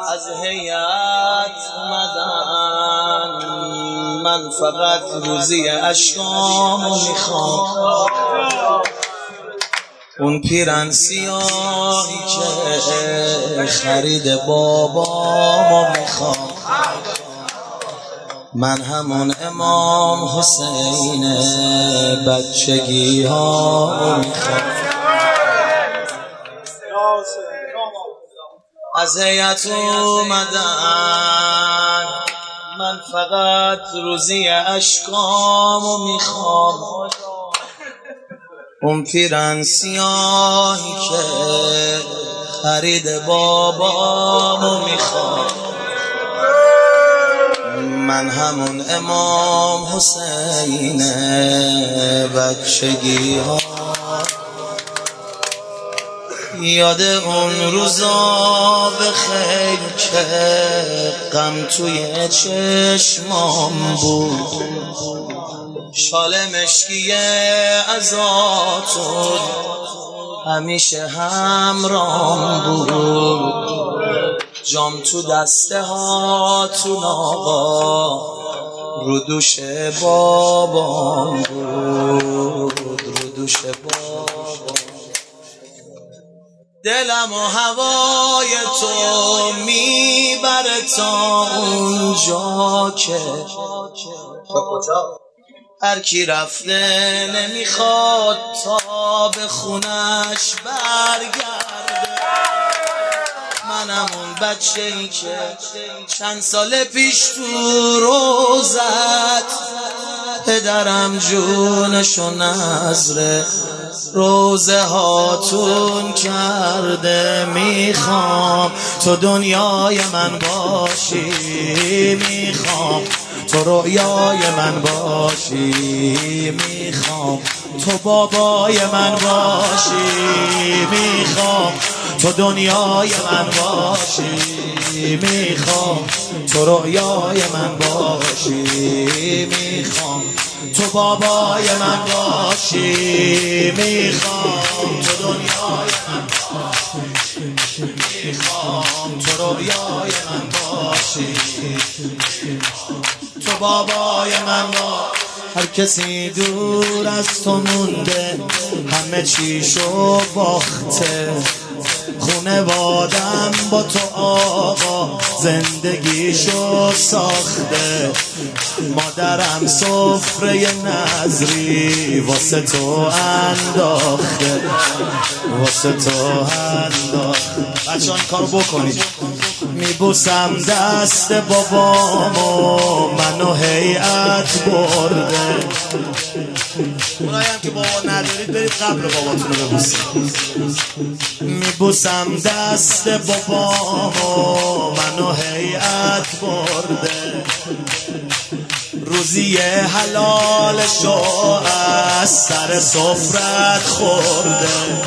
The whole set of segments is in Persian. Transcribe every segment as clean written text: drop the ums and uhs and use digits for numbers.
از هیئت اومدن، من فقط روزی اشکامو میخوام. اون پیرن سیاهی که خرید بابامو میخوام. من همون امام حسین بچگی ها میخوام. از هیئت اومدن، من فقط روزی اشکامو میخوام. اون پیرن سیاهی که خرید بابامو میخوام. من همون امام حسین بچگی ها. یاد اون روزا بخیر که غم توی چشمام بود، شال مشکی ازاتون همیشه همرام بود. جام تو دسته هاتون آقا رو دوش بابام بود، رو دوش بابام. دلم و هوای تو میبره تا اونجا که هر کی رفته نمیخواد تا به خونش برگرده. منم اون بچه‌ای که چند سال پیش تو روزت پدرم جونشو نذر روزه هاتون کرده. میخوام تو دنیای من باشی، میخوام تو رویای من باشی، میخوام تو بابای من باشی، میخوام تو دنیای من باشی، میخوام تو رویای من باشی، میخوام تو بابای من باشی، میخوام تو دنیای من باشی، میخوام تو رویای من باشی، تو بابای من باشی. هر کسی دور از تو مونده، همه چیشو باخته. خونوادم با تو آقا زندگیشو ساخته. مادرم سفره نظری واسه تو انداخته، واسه تو انداخته. بچه این کارو بکنید. میبوسم دست بابامو، منو هیئت برده. اونایی هم که بابا ندارید برید قبر باباتونو ببوسید. میبوسم دست بابامو، منو هیئت برده. روزی حلالشو از سر سفرت خورده.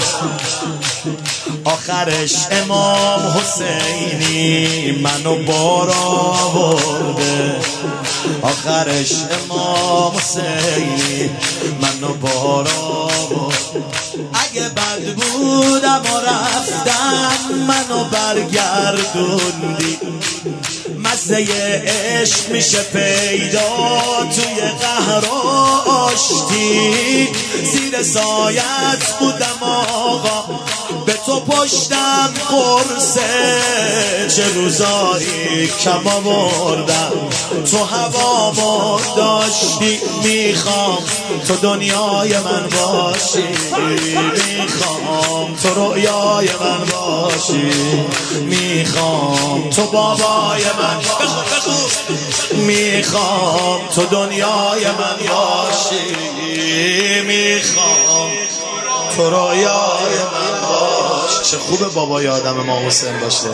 آخرش امام حسینی منو بار آورده. آخرش امام حسینی منو بار آورده. اگه بد بودم و رفتم منو برگردوندی. مزه عشق میشه پیدا توی قهر و آشتی. زیر سایت بودم آقا، به تو پشتم قرصه. چه روزایی کم آوردم تو هوامو داشتی. میخوام تو دنیای من باشی، میخوام تو رویای من باشی، میخوام تو بابای من باشی، میخوام تو دنیای من باشی، میخوام تو رویای من باشی. چه خوبه بابای آدم ما حسین باشه.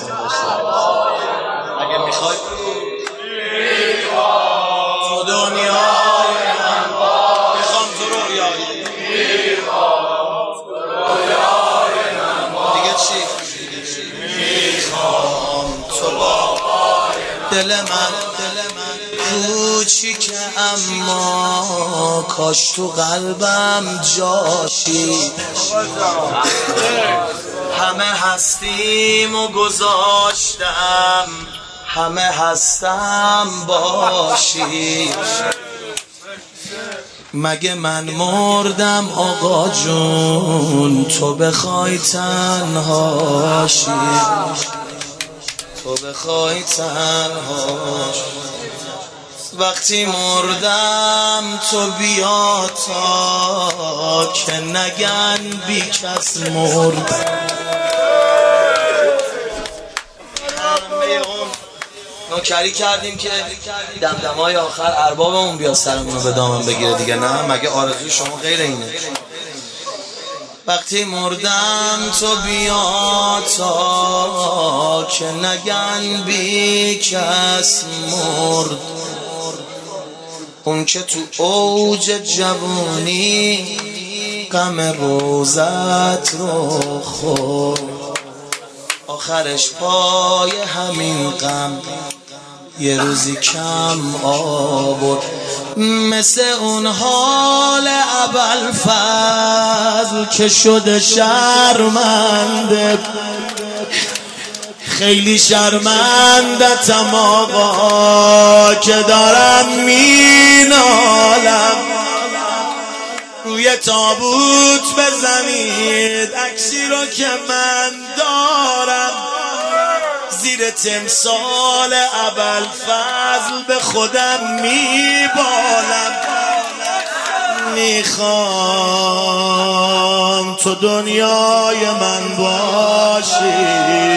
اگه میخوای تو دنیای من باش، میخوام تو رویای من باش. دیگه چی؟ میخوام تو بابای دل من کوچیک اما کاش تو قلبم جاشی. همه هستیم و گذاشتم، همه هستم باشی. مگه من مردم آقا جون تو بخوای تنهاشی، تو بخوای تنهاشی. وقتی مردم تو بیا تا که نگن بی کس مرد. نوکری کردیم که دمدمای آخر اربابمون بیا سرمونو به دامن بگیره دیگه. نه مگه آرزوی شما غیر اینه؟ وقتی مردم تو بیا تا که نگن بی کس مرد. اون که تو اوج جوانی غم روزت رو خورد، آخرش پای همین غم یه روزی کم آورد. مثل اون حال ابوالفضل که شده شرمنده، خیلی شرمندتم آقا که دارم مینالم. روی تابوت بزنید عکسی رو که من دارم، زیر تمثال ابوالفضل به خودم میبالم. میخوام تو دنیای من باشی،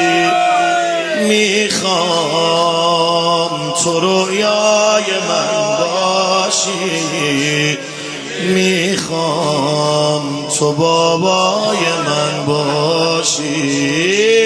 میخوام تو رویای من باشی، میخوام تو بابای من باشی.